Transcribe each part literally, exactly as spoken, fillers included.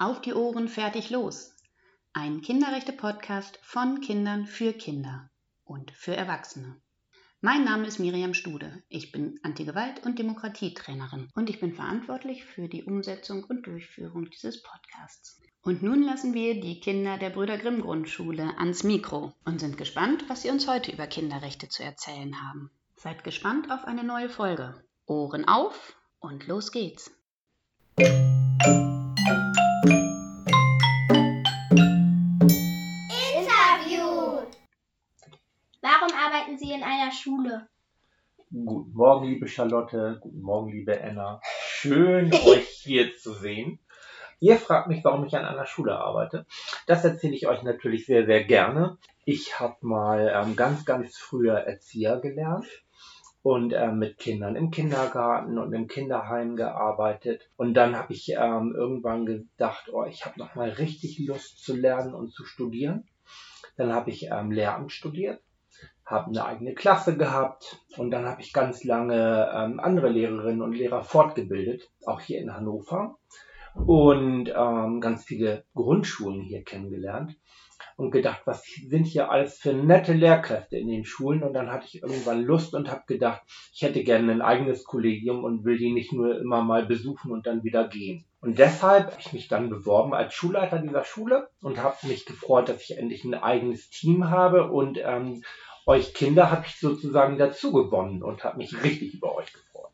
Auf die Ohren, fertig, los! Ein Kinderrechte-Podcast von Kindern für Kinder und für Erwachsene. Mein Name ist Miriam Stude. Ich bin Antigewalt- und Demokratietrainerin und ich bin verantwortlich für die Umsetzung und Durchführung dieses Podcasts. Und nun lassen wir die Kinder der Brüder Grimm Grundschule ans Mikro und sind gespannt, was sie uns heute über Kinderrechte zu erzählen haben. Seid gespannt auf eine neue Folge. Ohren auf und los geht's! Warum arbeiten Sie in einer Schule? Guten Morgen, liebe Charlotte. Guten Morgen, liebe Anna. Schön, euch hier zu sehen. Ihr fragt mich, warum ich an einer Schule arbeite. Das erzähle ich euch natürlich sehr, sehr gerne. Ich habe mal ähm, ganz, ganz früher Erzieher gelernt und ähm, mit Kindern im Kindergarten und im Kinderheim gearbeitet. Und dann habe ich ähm, irgendwann gedacht, oh, ich habe noch mal richtig Lust zu lernen und zu studieren. Dann habe ich ähm, Lehramt studiert, habe eine eigene Klasse gehabt und dann habe ich ganz lange ähm, andere Lehrerinnen und Lehrer fortgebildet, auch hier in Hannover, und ähm, ganz viele Grundschulen hier kennengelernt und gedacht, was sind hier alles für nette Lehrkräfte in den Schulen. Und dann hatte ich irgendwann Lust und habe gedacht, ich hätte gerne ein eigenes Kollegium und will die nicht nur immer mal besuchen und dann wieder gehen. Und deshalb habe ich mich dann beworben als Schulleiter dieser Schule und habe mich gefreut, dass ich endlich ein eigenes Team habe. Und ähm, euch Kinder habe ich sozusagen dazu gewonnen und habe mich richtig über euch gefreut.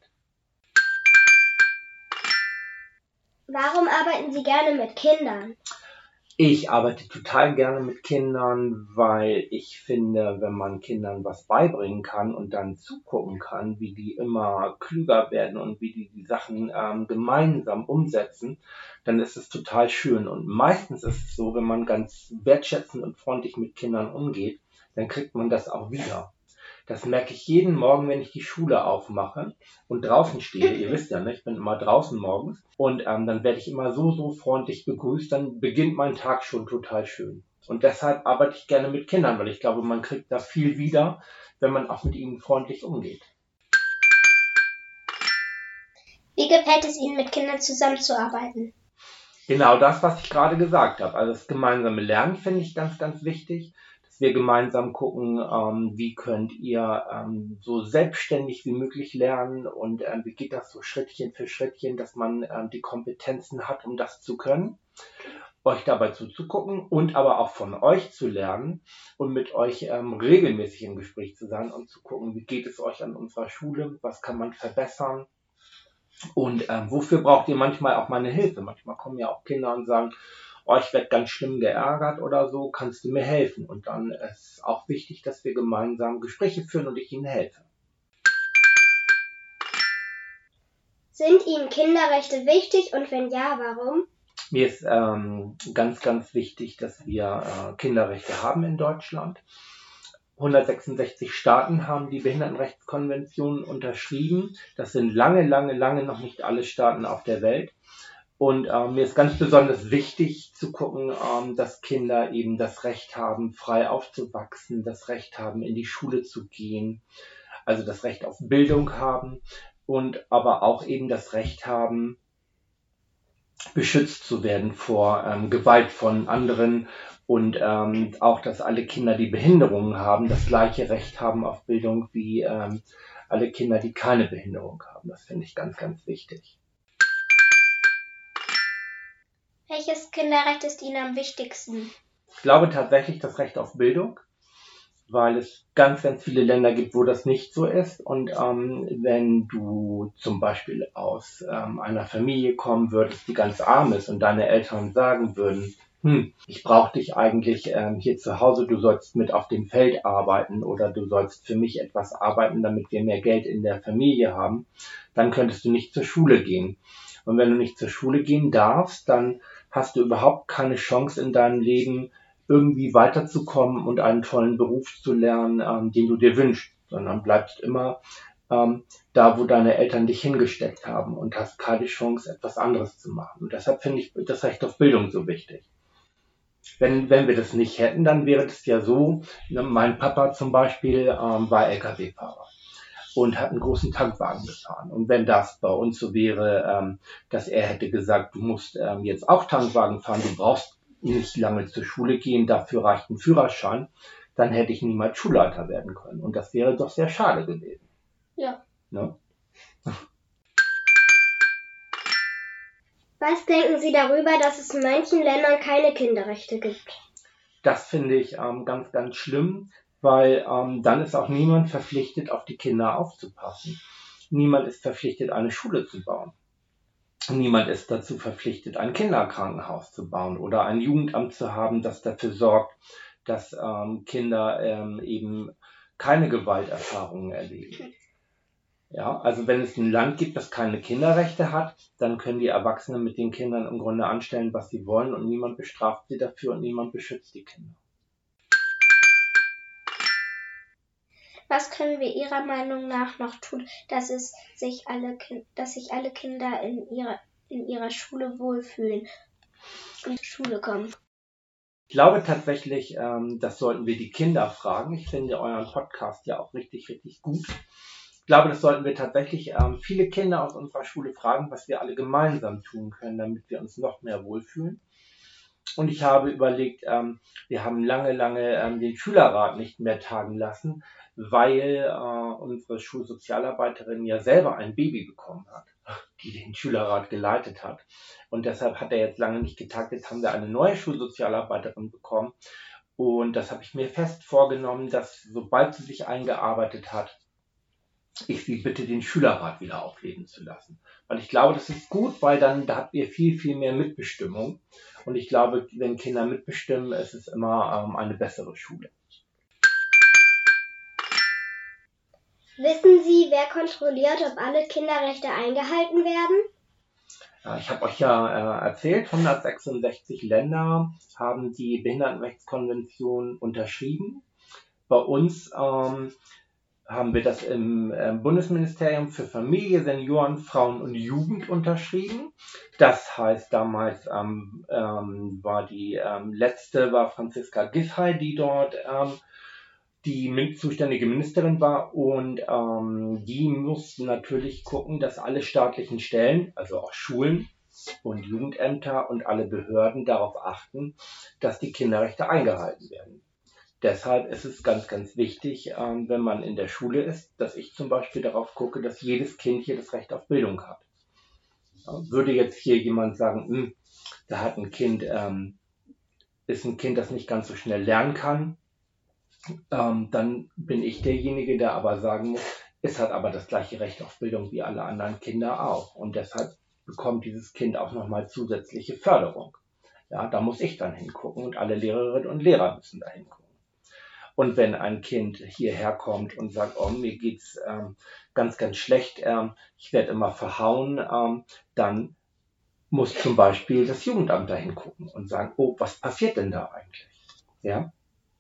Warum arbeiten Sie gerne mit Kindern? Ich arbeite total gerne mit Kindern, weil ich finde, wenn man Kindern was beibringen kann und dann zugucken kann, wie die immer klüger werden und wie die die Sachen ähm, gemeinsam umsetzen, dann ist es total schön. Und meistens ist es so, wenn man ganz wertschätzend und freundlich mit Kindern umgeht, dann kriegt man das auch wieder. Das merke ich jeden Morgen, wenn ich die Schule aufmache und draußen stehe. Ihr wisst ja, ne, ich bin immer draußen morgens. Und ähm, dann werde ich immer so, so freundlich begrüßt. Dann beginnt mein Tag schon total schön. Und deshalb arbeite ich gerne mit Kindern, weil ich glaube, man kriegt da viel wieder, wenn man auch mit ihnen freundlich umgeht. Wie gefällt es Ihnen, mit Kindern zusammenzuarbeiten? Genau das, was ich gerade gesagt habe. Also das gemeinsame Lernen finde ich ganz, ganz wichtig. Wir gemeinsam gucken, ähm, wie könnt ihr ähm, so selbstständig wie möglich lernen und ähm, wie geht das so Schrittchen für Schrittchen, dass man ähm, die Kompetenzen hat, um das zu können, euch dabei zuzugucken und aber auch von euch zu lernen und mit euch ähm, regelmäßig im Gespräch zu sein und zu gucken, wie geht es euch an unserer Schule, was kann man verbessern und ähm, wofür braucht ihr manchmal auch meine Hilfe. Manchmal kommen ja auch Kinder und sagen, oh, ich werde ganz schlimm geärgert oder so, kannst du mir helfen? Und dann ist es auch wichtig, dass wir gemeinsam Gespräche führen und ich ihnen helfe. Sind Ihnen Kinderrechte wichtig und wenn ja, warum? Mir ist ähm, ganz, ganz wichtig, dass wir äh, Kinderrechte haben in Deutschland. hundertsechsundsechzig Staaten haben die Behindertenrechtskonvention unterschrieben. Das sind lange, lange, lange noch nicht alle Staaten auf der Welt. Und äh, mir ist ganz besonders wichtig zu gucken, ähm, dass Kinder eben das Recht haben, frei aufzuwachsen, das Recht haben, in die Schule zu gehen, also das Recht auf Bildung haben und aber auch eben das Recht haben, beschützt zu werden vor ähm, Gewalt von anderen und ähm, auch, dass alle Kinder, die Behinderungen haben, das gleiche Recht haben auf Bildung wie ähm, alle Kinder, die keine Behinderung haben. Das finde ich ganz, ganz wichtig. Welches Kinderrecht ist Ihnen am wichtigsten? Ich glaube tatsächlich das Recht auf Bildung, weil es ganz, ganz viele Länder gibt, wo das nicht so ist. Und ähm, wenn du zum Beispiel aus ähm, einer Familie kommen würdest, die ganz arm ist und deine Eltern sagen würden, hm, ich brauche dich eigentlich ähm, hier zu Hause, du sollst mit auf dem Feld arbeiten oder du sollst für mich etwas arbeiten, damit wir mehr Geld in der Familie haben, dann könntest du nicht zur Schule gehen. Und wenn du nicht zur Schule gehen darfst, dann hast du überhaupt keine Chance in deinem Leben, irgendwie weiterzukommen und einen tollen Beruf zu lernen, ähm, den du dir wünschst, sondern bleibst immer ähm, da, wo deine Eltern dich hingesteckt haben und hast keine Chance, etwas anderes zu machen. Und deshalb finde ich das Recht auf Bildung so wichtig. Wenn, wenn wir das nicht hätten, dann wäre es ja so, ne, mein Papa zum Beispiel ähm, war L K W-Fahrer. und hat einen großen Tankwagen gefahren. Und wenn das bei uns so wäre, ähm, dass er hätte gesagt, du musst ähm, jetzt auch Tankwagen fahren, du brauchst nicht lange zur Schule gehen, dafür reicht ein Führerschein, dann hätte ich niemals Schulleiter werden können. Und das wäre doch sehr schade gewesen. Ja. Ne? Was denken Sie darüber, dass es in manchen Ländern keine Kinderrechte gibt? Das finde ich ähm, ganz, ganz schlimm, weil ähm, dann ist auch niemand verpflichtet, auf die Kinder aufzupassen. Niemand ist verpflichtet, eine Schule zu bauen. Niemand ist dazu verpflichtet, ein Kinderkrankenhaus zu bauen oder ein Jugendamt zu haben, das dafür sorgt, dass ähm, Kinder ähm, eben keine Gewalterfahrungen erleben. Ja, also wenn es ein Land gibt, das keine Kinderrechte hat, dann können die Erwachsenen mit den Kindern im Grunde anstellen, was sie wollen und niemand bestraft sie dafür und niemand beschützt die Kinder. Was können wir Ihrer Meinung nach noch tun, dass es sich alle, dass sich alle Kinder in ihrer, in ihrer Schule wohlfühlen und zur Schule kommen? Ich glaube tatsächlich, ähm, das sollten wir die Kinder fragen. Ich finde euren Podcast ja auch richtig, richtig gut. Ich glaube, das sollten wir tatsächlich ähm, viele Kinder aus unserer Schule fragen, was wir alle gemeinsam tun können, damit wir uns noch mehr wohlfühlen. Und ich habe überlegt, ähm, wir haben lange, lange ähm, den Schülerrat nicht mehr tagen lassen, weil äh, unsere Schulsozialarbeiterin ja selber ein Baby bekommen hat, die den Schülerrat geleitet hat. Und deshalb hat er jetzt lange nicht getagt. Jetzt haben wir eine neue Schulsozialarbeiterin bekommen. Und das habe ich mir fest vorgenommen, dass sobald sie sich eingearbeitet hat, ich sie bitte, den Schülerrat wieder aufleben zu lassen. Weil ich glaube, das ist gut, weil dann da habt ihr viel, viel mehr Mitbestimmung. Und ich glaube, wenn Kinder mitbestimmen, ist es immer ähm, eine bessere Schule. Wissen Sie, wer kontrolliert, ob alle Kinderrechte eingehalten werden? Ja, ich habe euch ja äh, erzählt, hundertsechsundsechzig Länder haben die Behindertenrechtskonvention unterschrieben. Bei uns ähm, haben wir das im äh, Bundesministerium für Familie, Senioren, Frauen und Jugend unterschrieben. Das heißt, damals ähm, ähm, war die ähm, letzte, war Franziska Giffey, die dort ähm, die zuständige Ministerin war, und ähm, die mussten natürlich gucken, dass alle staatlichen Stellen, also auch Schulen und Jugendämter und alle Behörden darauf achten, dass die Kinderrechte eingehalten werden. Deshalb ist es ganz, ganz wichtig, ähm, wenn man in der Schule ist, dass ich zum Beispiel darauf gucke, dass jedes Kind hier das Recht auf Bildung hat. Ja, würde jetzt hier jemand sagen, mh, da hat ein Kind, ähm, ist ein Kind, das nicht ganz so schnell lernen kann, ähm, dann bin ich derjenige, der aber sagen muss, es hat aber das gleiche Recht auf Bildung wie alle anderen Kinder auch. Und deshalb bekommt dieses Kind auch nochmal zusätzliche Förderung. Ja, da muss ich dann hingucken und alle Lehrerinnen und Lehrer müssen da hingucken. Und wenn ein Kind hierher kommt und sagt, oh, mir geht's ähm, ganz, ganz schlecht, ähm, ich werde immer verhauen, ähm, dann muss zum Beispiel das Jugendamt da hingucken und sagen, oh, was passiert denn da eigentlich? Ja?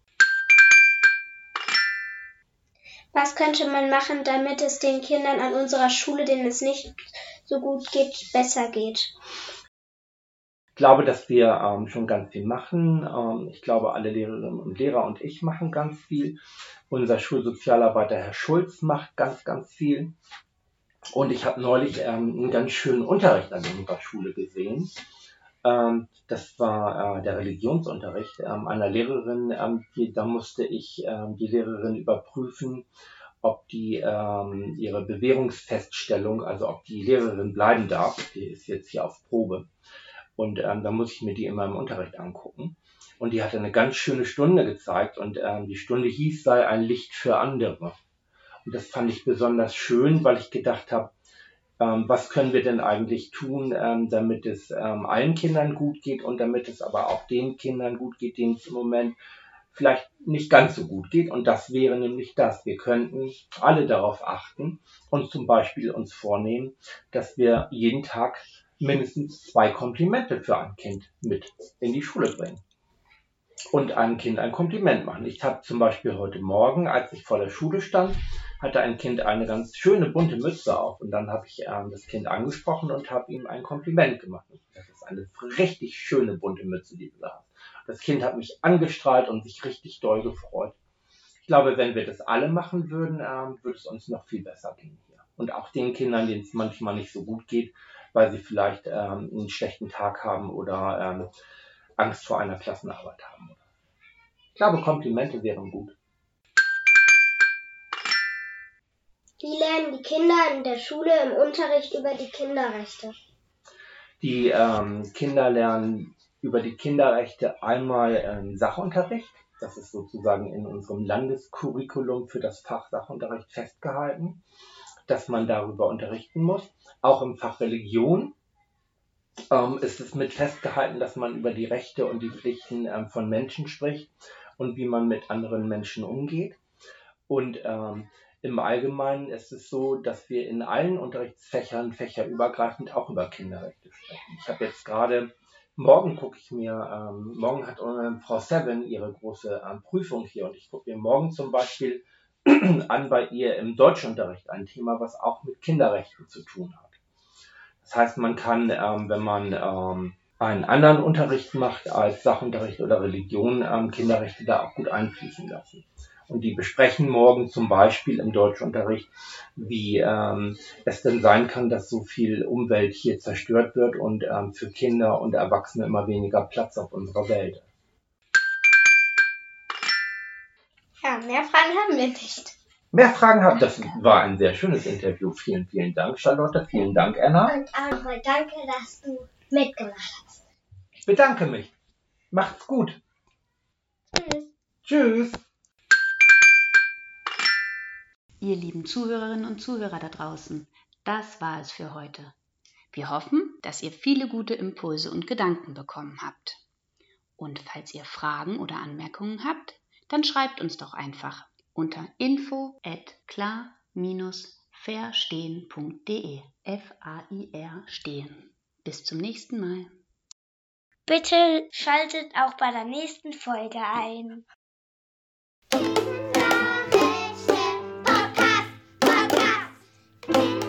Was könnte man machen, damit es den Kindern an unserer Schule, denen es nicht so gut geht, besser geht? Ich glaube, dass wir ähm, schon ganz viel machen. Ähm, ich glaube, alle Lehrerinnen und Lehrer und ich machen ganz viel. Unser Schulsozialarbeiter Herr Schulz macht ganz, ganz viel. Und ich habe neulich ähm, einen ganz schönen Unterricht an unserer Schule gesehen. Ähm, das war äh, der Religionsunterricht ähm, einer Lehrerin. Ähm, die, da musste ich ähm, die Lehrerin überprüfen, ob die ähm, ihre Bewährungsfeststellung, also ob die Lehrerin bleiben darf. Die ist jetzt hier auf Probe. Und ähm, da muss ich mir die immer im Unterricht angucken. Und die hatte eine ganz schöne Stunde gezeigt. Und ähm, die Stunde hieß, sei ein Licht für andere. Und das fand ich besonders schön, weil ich gedacht habe, ähm, was können wir denn eigentlich tun, ähm, damit es ähm, allen Kindern gut geht und damit es aber auch den Kindern gut geht, denen es im Moment vielleicht nicht ganz so gut geht. Und das wäre nämlich das. Wir könnten alle darauf achten und zum Beispiel uns vornehmen, dass wir jeden Tag mindestens zwei Komplimente für ein Kind mit in die Schule bringen. Und einem Kind ein Kompliment machen. Ich habe zum Beispiel heute Morgen, als ich vor der Schule stand, hatte ein Kind eine ganz schöne bunte Mütze auf. Und dann habe ich ähm, das Kind angesprochen und habe ihm ein Kompliment gemacht. Das ist eine richtig schöne bunte Mütze, die du da hast. Das Kind hat mich angestrahlt und sich richtig doll gefreut. Ich glaube, wenn wir das alle machen würden, ähm, würde es uns noch viel besser gehen hier. Und auch den Kindern, denen es manchmal nicht so gut geht, weil sie vielleicht ähm, einen schlechten Tag haben oder ähm, Angst vor einer Klassenarbeit haben. Ich glaube, Komplimente wären gut. Wie lernen die Kinder in der Schule im Unterricht über die Kinderrechte? Die ähm, Kinder lernen über die Kinderrechte einmal ähm, Sachunterricht. Das ist sozusagen in unserem Landescurriculum für das Fach Sachunterricht festgehalten, dass man darüber unterrichten muss. Auch im Fach Religion ähm, ist es mit festgehalten, dass man über die Rechte und die Pflichten ähm, von Menschen spricht und wie man mit anderen Menschen umgeht. Und ähm, im Allgemeinen ist es so, dass wir in allen Unterrichtsfächern, fächerübergreifend, auch über Kinderrechte sprechen. Ich habe jetzt gerade, morgen gucke ich mir, ähm, morgen hat ähm, Frau Seven ihre große ähm, Prüfung hier und ich gucke mir morgen zum Beispiel an bei ihr im Deutschunterricht ein Thema, was auch mit Kinderrechten zu tun hat. Das heißt, man kann, ähm, wenn man ähm, einen anderen Unterricht macht als Sachunterricht oder Religion, ähm, Kinderrechte da auch gut einfließen lassen. Und die besprechen morgen zum Beispiel im Deutschunterricht, wie ähm, es denn sein kann, dass so viel Umwelt hier zerstört wird und ähm, für Kinder und Erwachsene immer weniger Platz auf unserer Welt ist. Ja, mehr Fragen haben wir nicht. Mehr Fragen habt, das war ein sehr schönes Interview. Vielen, vielen Dank, Charlotte. Vielen Dank, Anna. Und auch nochmal danke, dass du mitgemacht hast. Ich bedanke mich. Macht's gut. Tschüss. Tschüss. Ihr lieben Zuhörerinnen und Zuhörer da draußen, das war es für heute. Wir hoffen, dass ihr viele gute Impulse und Gedanken bekommen habt. Und falls ihr Fragen oder Anmerkungen habt, dann schreibt uns doch einfach unter info at klar verstehen punkt de. F A I R stehen. Bis zum nächsten Mal. Bitte schaltet auch bei der nächsten Folge ein. Podcast, Podcast, Podcast.